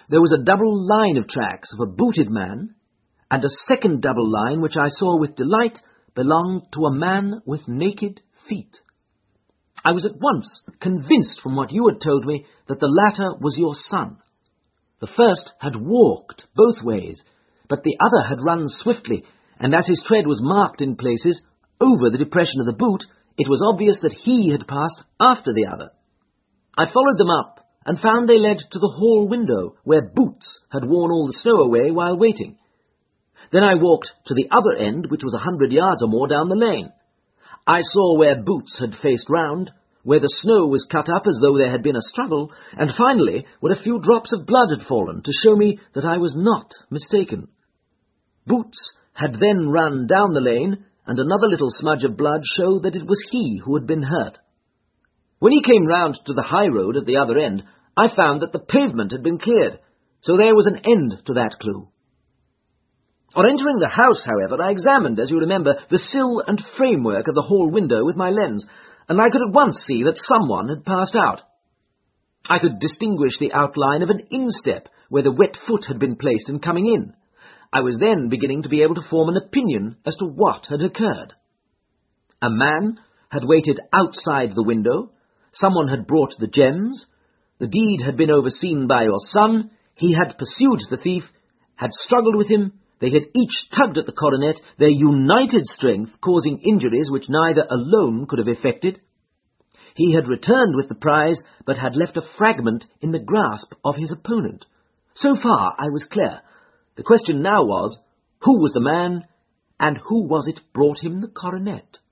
There was a double line of tracks of a booted man, and a second double line, which I saw with delight, belonged to a man with naked feet. I was at once convinced from what you had told me that the latter was your son. The first had walked both ways, but the other had run swiftly, and as his tread was marked in places over the depression of the boot, it was obvious that he had passed after the other. I followed them up, and found they led to the hall window, where Boots had worn all the snow away while waiting. Then I walked to the other end, which was 100 yards or more down the lane. I saw where Boots had faced round, where the snow was cut up as though there had been a struggle, and finally where a few drops of blood had fallen to show me that I was not mistaken. Boots had then run down the lane, and another little smudge of blood showed that it was he who had been hurt. When he came round to the high road at the other end, I found that the pavement had been cleared, so there was an end to that clue. On entering the house, however, I examined, as you remember, the sill and framework of the hall window with my lens, and I could at once see that someone had passed out. I could distinguish the outline of an instep where the wet foot had been placed in coming in. I was then beginning to be able to form an opinion as to what had occurred. A man had waited outside the window, someone had brought the gems, the deed had been overseen by your son, he had pursued the thief, had struggled with him, they had each tugged at the coronet, their united strength causing injuries which neither alone could have effected. He had returned with the prize, but had left a fragment in the grasp of his opponent. So far I was clear. The question now was, who was the man, and who was it brought him the coronet?